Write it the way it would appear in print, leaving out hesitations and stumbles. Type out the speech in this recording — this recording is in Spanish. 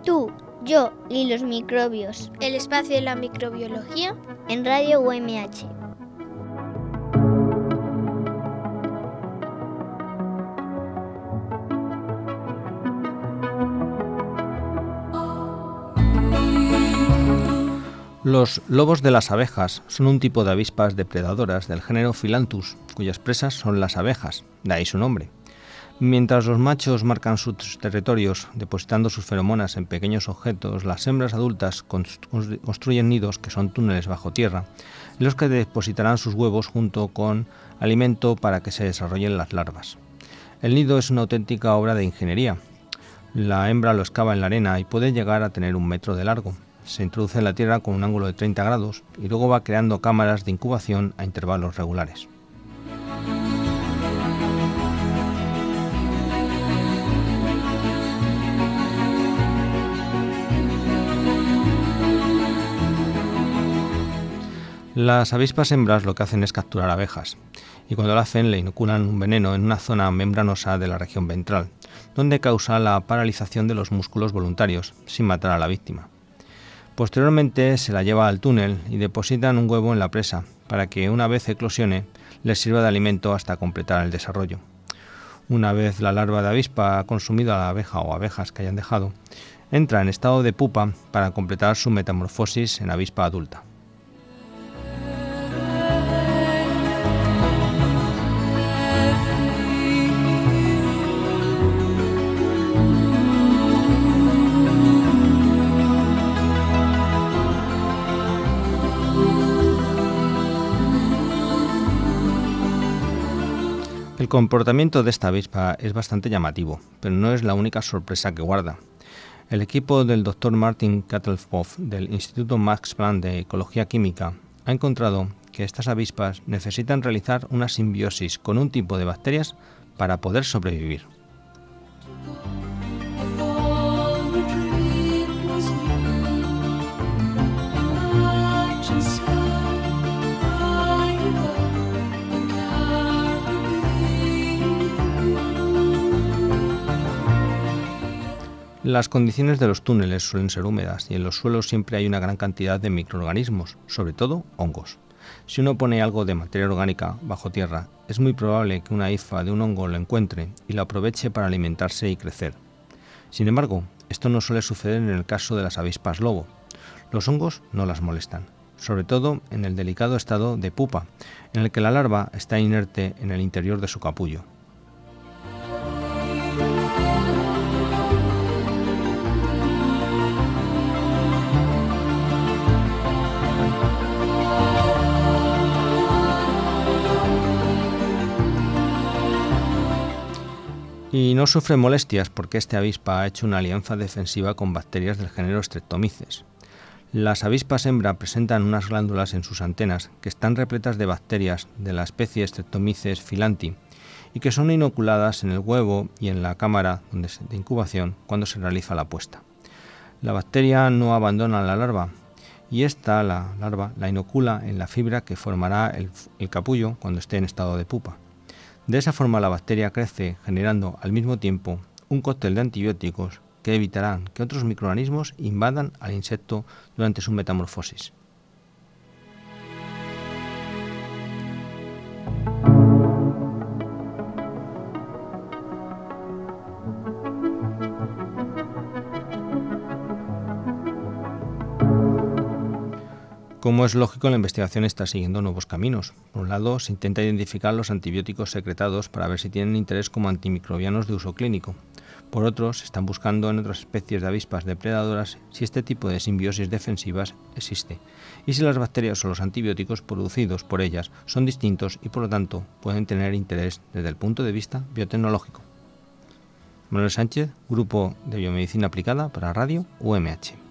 Tú, yo y los microbios. El espacio de la microbiología en Radio UMH. Los lobos de las abejas son un tipo de avispas depredadoras del género Phyllanthus, cuyas presas son las abejas, de ahí su nombre. Mientras los machos marcan sus territorios depositando sus feromonas en pequeños objetos, las hembras adultas construyen nidos que son túneles bajo tierra, en los que depositarán sus huevos junto con alimento para que se desarrollen las larvas. El nido es una auténtica obra de ingeniería. La hembra lo excava en la arena y puede llegar a tener 1 metro de largo. Se introduce en la tierra con un ángulo de 30 grados y luego va creando cámaras de incubación a intervalos regulares. Las avispas hembras lo que hacen es capturar abejas, y cuando lo hacen le inoculan un veneno en una zona membranosa de la región ventral, donde causa la paralización de los músculos voluntarios, sin matar a la víctima. Posteriormente se la lleva al túnel y depositan un huevo en la presa, para que una vez eclosione les sirva de alimento hasta completar el desarrollo. Una vez la larva de avispa ha consumido a la abeja o abejas que hayan dejado, entra en estado de pupa para completar su metamorfosis en avispa adulta. El comportamiento de esta avispa es bastante llamativo, pero no es la única sorpresa que guarda. El equipo del Dr. Martin Kattelhoff del Instituto Max Planck de Ecología Química ha encontrado que estas avispas necesitan realizar una simbiosis con un tipo de bacterias para poder sobrevivir. Las condiciones de los túneles suelen ser húmedas y en los suelos siempre hay una gran cantidad de microorganismos, sobre todo hongos. Si uno pone algo de materia orgánica bajo tierra, es muy probable que una hifa de un hongo lo encuentre y lo aproveche para alimentarse y crecer. Sin embargo, esto no suele suceder en el caso de las avispas lobo. Los hongos no las molestan, sobre todo en el delicado estado de pupa, en el que la larva está inerte en el interior de su capullo. Y no sufre molestias porque esta avispa ha hecho una alianza defensiva con bacterias del género Streptomyces. Las avispas hembra presentan unas glándulas en sus antenas que están repletas de bacterias de la especie Streptomyces phyllanthi y que son inoculadas en el huevo y en la cámara de incubación cuando se realiza la puesta. La bacteria no abandona la larva y esta, la larva, la inocula en la fibra que formará el capullo cuando esté en estado de pupa. De esa forma la bacteria crece generando al mismo tiempo un cóctel de antibióticos que evitarán que otros microorganismos invadan al insecto durante su metamorfosis. Como es lógico, la investigación está siguiendo nuevos caminos. Por un lado, se intenta identificar los antibióticos secretados para ver si tienen interés como antimicrobianos de uso clínico. Por otro, se están buscando en otras especies de avispas depredadoras si este tipo de simbiosis defensivas existe y si las bacterias o los antibióticos producidos por ellas son distintos y por lo tanto pueden tener interés desde el punto de vista biotecnológico. Manuel Sánchez, Grupo de Biomedicina Aplicada para Radio UMH.